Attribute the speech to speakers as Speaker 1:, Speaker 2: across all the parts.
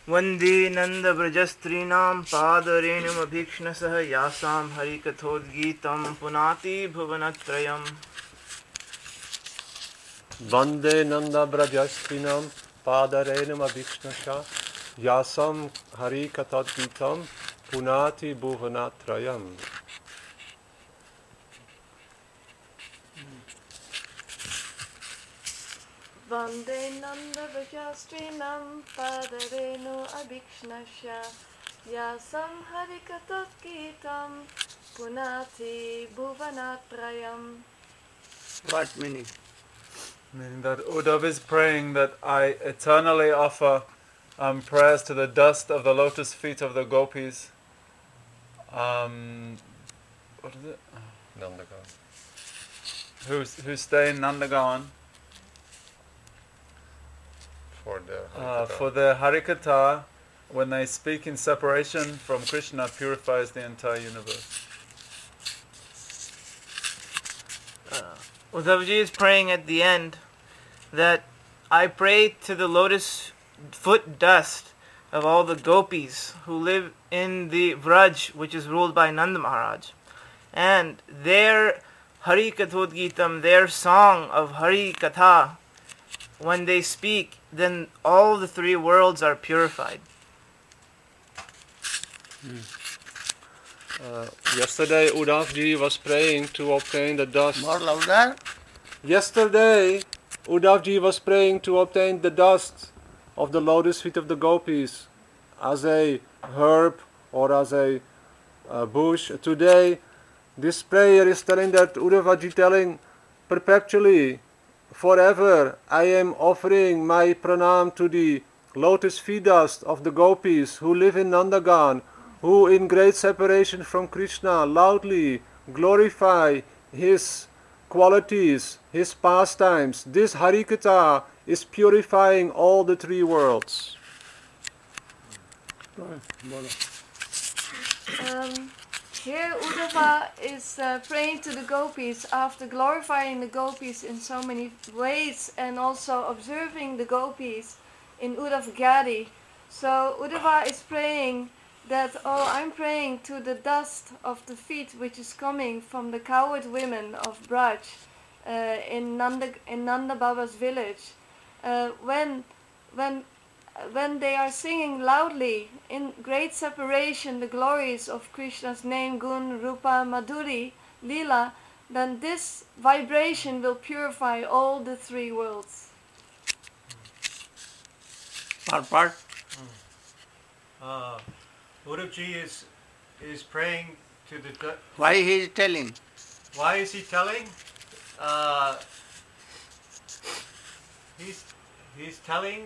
Speaker 1: Vande Nanda Brajastrinam Padarenum Abhikshnasah Yasam Harikathodgitam Punati Bhuvanatrayam.
Speaker 2: Vande Nanda Brajastrinam Padarenam Abhikshnasha Yasam Hari Katadgitam Punati Bhuvanatrayam.
Speaker 3: Vande Nanda Vajastrinam Padarenu Abhikshnasya Yasam Harikatotkitam Punati Bhuvanatrayam.
Speaker 4: What meaning?
Speaker 5: Meaning that Uddhav is praying that I eternally offer prayers to the dust of the lotus feet of the gopis. What is it?
Speaker 2: Nandagan.
Speaker 5: Who stay in Nandagan
Speaker 2: For
Speaker 5: their Harikatha, when they speak in separation from Krishna, purifies the entire universe.
Speaker 1: Uddhavji is praying at the end that I pray to the lotus foot dust of all the gopis who live in the Vraj, which is ruled by Nanda Maharaj. And their Hari Kathodgitam, their song of Hari Katha, when they speak, then all the three worlds are purified.
Speaker 2: Yesterday Uddhavji was praying to obtain the dust.
Speaker 4: More louder?
Speaker 2: Yesterday Uddhavji was praying to obtain the dust of the lotus feet of the gopis as a herb or as a bush. Today this prayer is telling that Uddhavji telling perpetually, forever, I am offering my pranam to the lotus feet dust of the gopis who live in Nandagan, who in great separation from Krishna loudly glorify his qualities, his pastimes. This Harikatha is purifying all the three worlds.
Speaker 3: Here Uddhava is praying to the gopis after glorifying the gopis in so many ways and also observing the gopis in Uddhav Gadi. So Uddhava is praying that, I'm praying to the dust of the feet which is coming from the cowherd women of Braj in Nanda Baba's village. When they are singing loudly in great separation the glories of Krishna's name, Gun, Rupa, Madhuri, Lila, then this vibration will purify all the three worlds.
Speaker 4: Part.
Speaker 6: Uddhavji is praying to the...
Speaker 4: Why he is telling?
Speaker 6: Why is he telling? He's telling,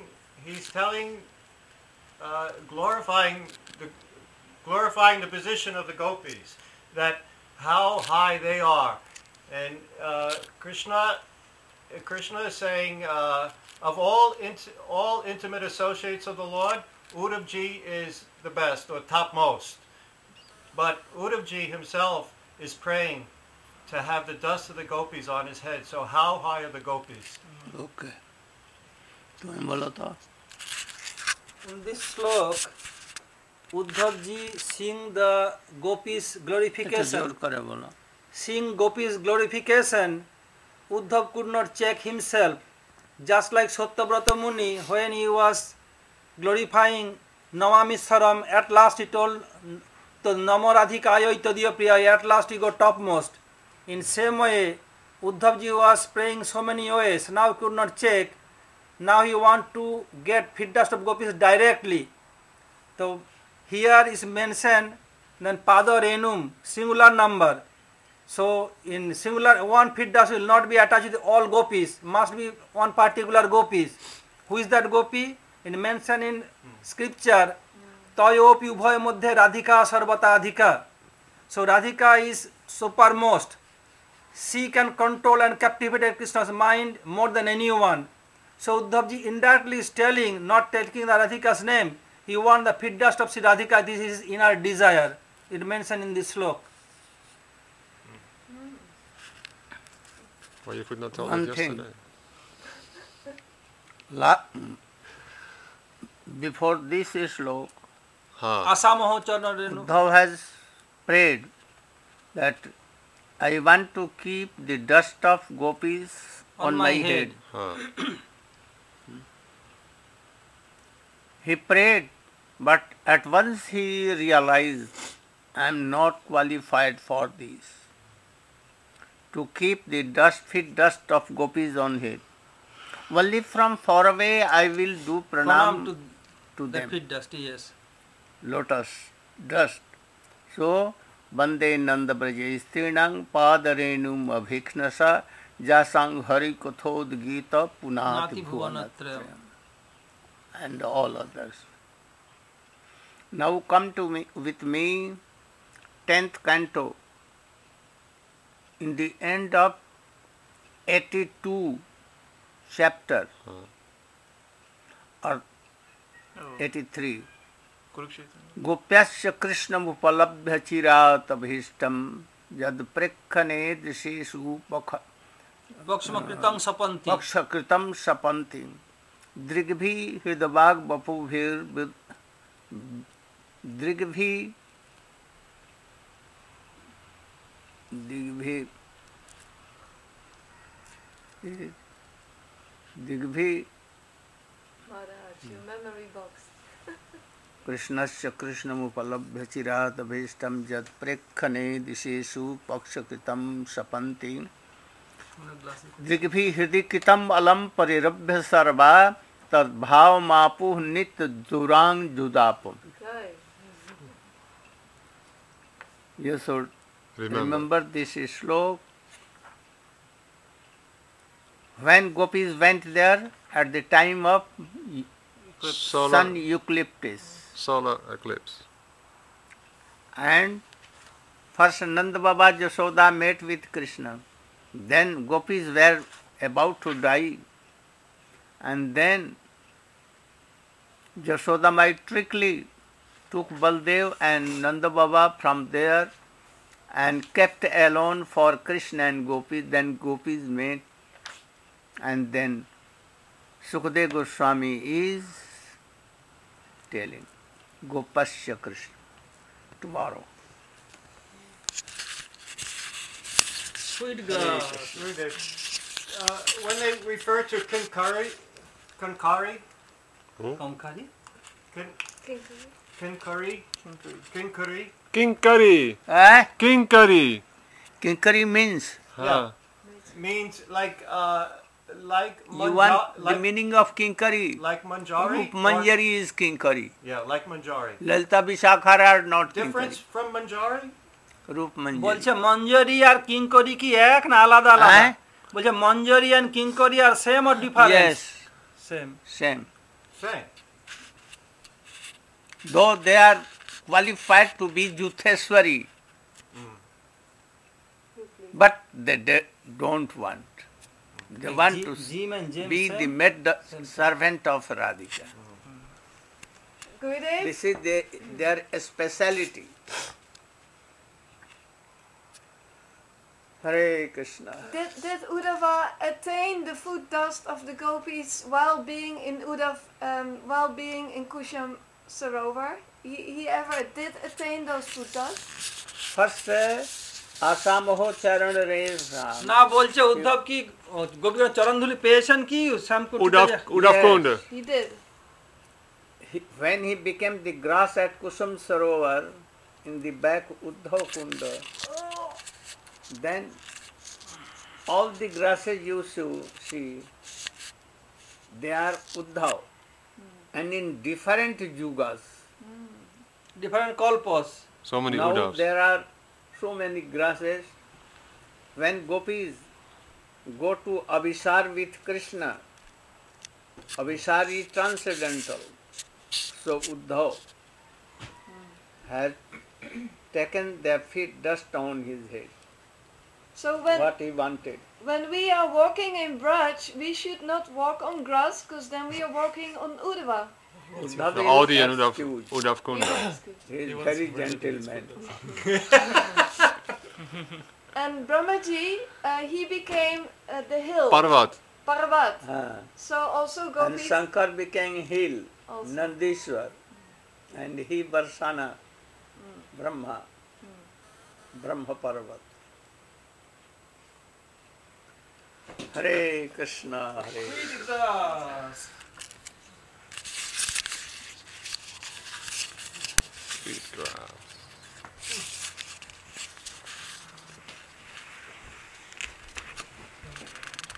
Speaker 6: glorifying the position of the gopis, that how high they are, and Krishna is saying of all intimate associates of the Lord, Uddhavji is the best or topmost. But Uddhavji himself is praying to have the dust of the gopis on his head. So how high are the gopis?
Speaker 4: Okay. तुम बोलो तो.
Speaker 7: In this slok, Uddhavji sing the gopis glorification.
Speaker 4: जोर करे बोलो.
Speaker 7: Seeing gopis glorification, Uddhav could not check himself. Just like Sattyavrata Muni, when he was glorifying Namamiswaram, at last he told to Namo Radhikaya Ittadiya Priya, at last he got topmost. In same way, Uddhavji was praying so many ways, now he could not check. Now he want to get feet dust of gopis directly. So here is mentioned then Pada Renum, singular number. So in singular, one feet dust will not be attached to all gopis, must be one particular gopis. Who is that gopi? In mentioned in scripture, Tayopi Ubhay Madhya Radhika Sarvata Adhika. So Radhika is supermost. She can control and captivate Krishna's mind more than anyone. So Uddhavji indirectly is telling, not taking the Radhika's name, he wants the feet dust of Sri Radhika, this is his inner desire. It mentioned in this slok.
Speaker 2: Why you could not tell
Speaker 4: One
Speaker 2: it
Speaker 4: thing.
Speaker 2: yesterday?
Speaker 4: before this slok,
Speaker 2: हाँ
Speaker 7: आसामहो चरण Renu
Speaker 4: Uddhav has prayed that I want to keep the dust of gopis on my head.
Speaker 2: हाँ
Speaker 4: He prayed, but at once he realized I am not qualified for this. To keep the feet dust of gopis on head. Only from far away I will do
Speaker 7: pranam
Speaker 4: pranam to
Speaker 7: the
Speaker 4: them.
Speaker 7: feet dust, yes.
Speaker 4: Lotus dust. So, Bande Nanda Braja Strinang Padarenum Abhiknasa Jasang Hari Kathod Gita Punati
Speaker 7: Nati
Speaker 4: Bhuvanatra
Speaker 7: Bhuvanatra.
Speaker 4: and all others. Now come to me with me 10th canto in the end of 82 chapter or 83.
Speaker 1: Kurukshetra.
Speaker 4: गोप्यस्य कृष्णमुपलभ्य चिरात् अभीष्टं यद् प्रेक्षणे दृशेषु
Speaker 7: Vakshmakritam sapanti.
Speaker 4: पक्षकृतं सपन्ति दृग्भिः हृदवाग् बपुभिर् दृग्भिः दिग्भिः
Speaker 3: Maharaj, your memory box.
Speaker 4: कृष्णस्य कृष्णमुपलभ्य चिरात् अभीष्टं यत् प्रेक्षणे दिशेषु पक्षकृतं सपन्ति दृग्भिः हृदि कृतम् अलम् परिरभ्य सर्वा तद्भावमापुः नित्य दुराङ्गजुदापम्.
Speaker 3: Okay.
Speaker 4: You should remember this slok. When gopis went there at the time of sun eclipse,
Speaker 2: solar eclipse.
Speaker 4: and first Nanda Baba Jashoda met with Krishna. Then gopis were about to die, and then Jashoda Mai tricklily took Baldev and Nanda Baba from there and kept alone for Krishna and gopis. Then gopis met, and then Sukadeva Goswami is telling Gopasya Krishna tomorrow.
Speaker 7: Sweet girl.
Speaker 6: When they refer to Kinkari,
Speaker 7: Kamkari.
Speaker 6: Kinkari,
Speaker 2: Kinkari.
Speaker 4: Eh?
Speaker 2: Kinkari.
Speaker 4: Kinkari means
Speaker 2: हाँ
Speaker 6: means like
Speaker 4: you want the meaning of Kinkari.
Speaker 6: like Manjari.
Speaker 4: Rup Manjari is Kinkari.
Speaker 6: Yeah, like Manjari.
Speaker 4: Lalita Vishakhara are not
Speaker 6: Difference
Speaker 4: Kinkari.
Speaker 6: from Manjari?
Speaker 4: Rup Manjari.
Speaker 7: বলছে মঞ্জরি আর কিঙ্করি কি এক না আলাদা আলাদা?
Speaker 4: হ্যাঁ?
Speaker 7: বলছে মঞ্জরি আর কিঙ্করি আর same or difference?
Speaker 4: Yes,
Speaker 7: same.
Speaker 4: same.
Speaker 6: Same.
Speaker 4: Though they are qualified to be Jutheswari, but they don't want. They want to
Speaker 7: Jim and James
Speaker 4: be the
Speaker 7: same?
Speaker 4: maid servant of Radhika.
Speaker 3: Gurudev,
Speaker 4: This is their speciality. Hare Krishna.
Speaker 3: did Uddhava attain the foot dust of the gopis while being in while being in Kusham Sarovar? He ever did attain those foot dust?
Speaker 4: First, Asamoho Charan Res Ram.
Speaker 7: না বলছে উদ্ধব কি গোপীগণ চরণধুলি পেয়েছেন কি Shyampur
Speaker 2: Udav Kund.
Speaker 3: He did.
Speaker 4: When he became the grass at Kusum Sarovar in the back Uddhav Kunda, then all the grasses you see, they are Uddhav, and in different yugas.
Speaker 7: Different kalpas.
Speaker 2: So many
Speaker 4: Now
Speaker 2: Udavs.
Speaker 4: there are so many grasses. When gopis go to Abhisar with Krishna, Abhisar is transcendental. So Uddhav has taken their feet dust on his head.
Speaker 3: So when
Speaker 4: What he wanted.
Speaker 3: when we are walking in Braj, we should not walk on grass, because then we are walking on Uddhava.
Speaker 4: Uddhav
Speaker 2: The
Speaker 4: is
Speaker 2: Audi and
Speaker 4: excused.
Speaker 2: Udav Kunda.
Speaker 4: He is very gentleman.
Speaker 3: And Brahmaji, he became the hill,
Speaker 2: Parvat.
Speaker 3: Parvat.
Speaker 4: Ah.
Speaker 3: So also
Speaker 4: And
Speaker 3: gopis.
Speaker 4: Shankar became hill.
Speaker 3: also.
Speaker 4: Nandishwar, and he Varsana, Brahma, Brahma Parvat. Hare Krishna, Hare Krishna.
Speaker 2: Sweet grass.